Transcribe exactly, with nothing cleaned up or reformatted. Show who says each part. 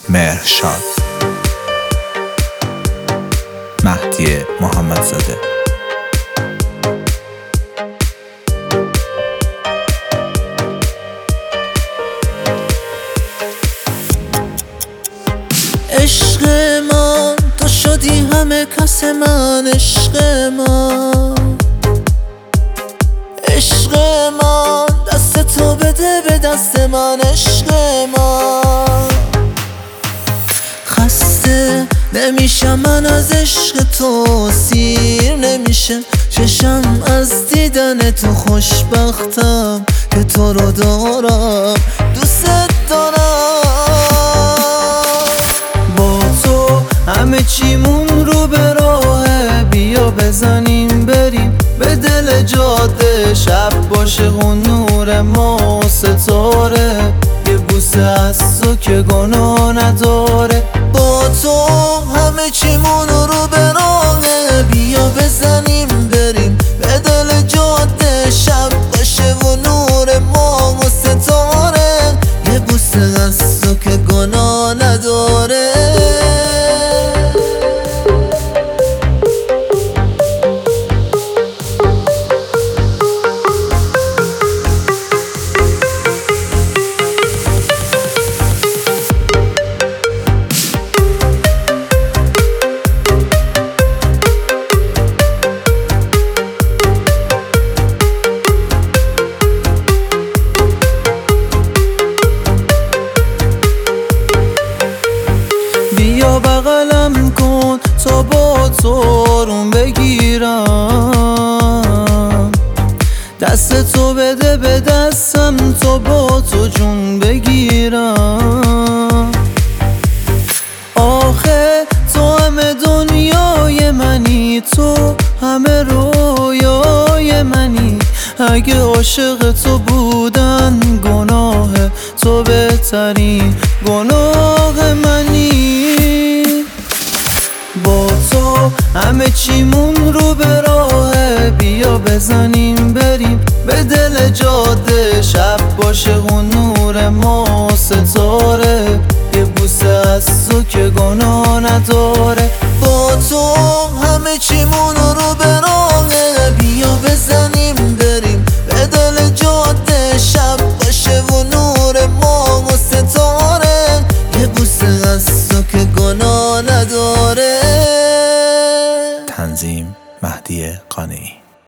Speaker 1: مهرشاد مهدی محمدزاده.
Speaker 2: عشق من تو شدی همه کس من، عشق من عشق من دست تو بده به دست من، عشق من خسته نمیشم من از عشق تو، سیر نمیشه چشم از دیدن تو، خوشبختم که تو رو دارم، دوست دارم. با تو همه چیمون رو به راهه، بیا بزنیم بریم به دل جاده، شب باشه و نور ما ستاره، یه بوسه از تو که گناه نداره. با تو همه چیمون رو به راهه، بیا بزنیم بریم به دل جاده، شب باشه و نور ما ستاره، یه بوسه از تو که گناه نداره. بیا بغلم کن تا با تو آروم بگیرم، دست تو بده به دستم تا با تو جون بگیرم. آخه تو همه دنیای منی، تو همه رویای منی، اگه عاشق تو بودن گناه تو بهترین گناه منی. با تو همه چیمون رو به راهه، بیا بزنیم بریم به دل جاده، شب باشه و